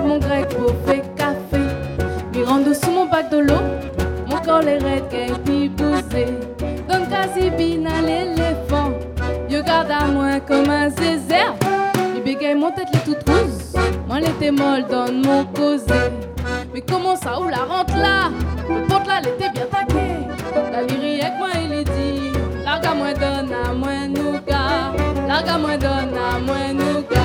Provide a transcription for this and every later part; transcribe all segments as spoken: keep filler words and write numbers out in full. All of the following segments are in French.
mon grec pour faire café. Mi rando sous mon bac de l'eau, mon corps les raides qu'est puis bousé. Donne quasi bin à l'éléphant, yo garde à moi comme un zézère. Mi bégaye mon tête les toute rousse, moi l'été molle donne mon causé. Mais comment ça ou la rentre là? Le porte là l'été bien taqué. La lyrique avec moi il est dit, larga moi donne à moi nougat, larga moi donne à moi nougat.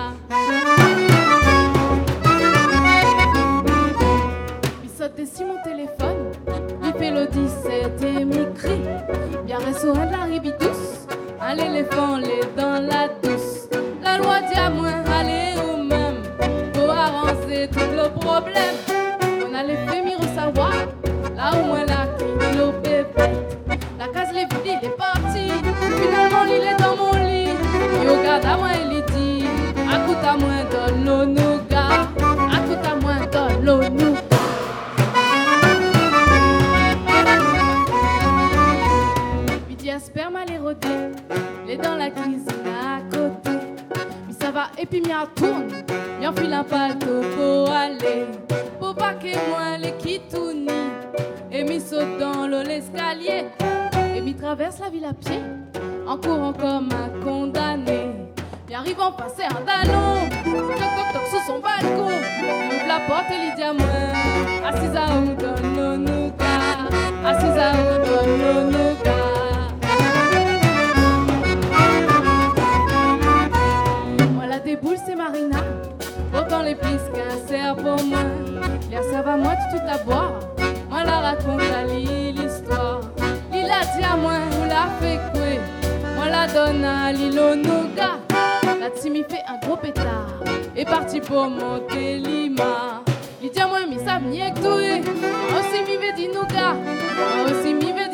Et si mon téléphone, il fait le dix-sept et m'écrit, bien reçu un de la ribitus, un l'éléphant, les dans la douce. La loi dit à moi, allez ou même, pour arranger tout le problème. On a les fait m'y savoir, là où moi la quitte le bébé. La case les vide, il est parti, finalement il est dans mon lit. Il regarde à moi, il dit, écoute à moi, donne l'eau nougat, écoute à moi, donne l'eau nougat. Sperme à les rôder, les dans la cuisine à côté. Mais ça va et puis m'y tourne, m'y enfile un pâteau pour aller. Pour pas que moi les quittounis, et m'y saute dans l'eau l'escalier. Et m'y traverse la ville à pied, en courant comme un condamné. M'y arrive en passer un ballon, toc toc toc sous son balcon. Il ouvre la porte et il dit à moi, assise à où donne l'eau nougat, assise à où donne l'eau nougat. Déboule c'est Marina, autant les piscins sert pour moi. L'air serve à moi tout à boire, moi la raconte à l'histoire. Il a dit à moi, ou la fait couer, moi la donne à l'îlot nougat. La Timi fait un gros pétard, est parti pour monter Lima. Il dit à moi, mais ça m'y est doué, moi aussi m'y vais dit nougat, moi aussi m'y vais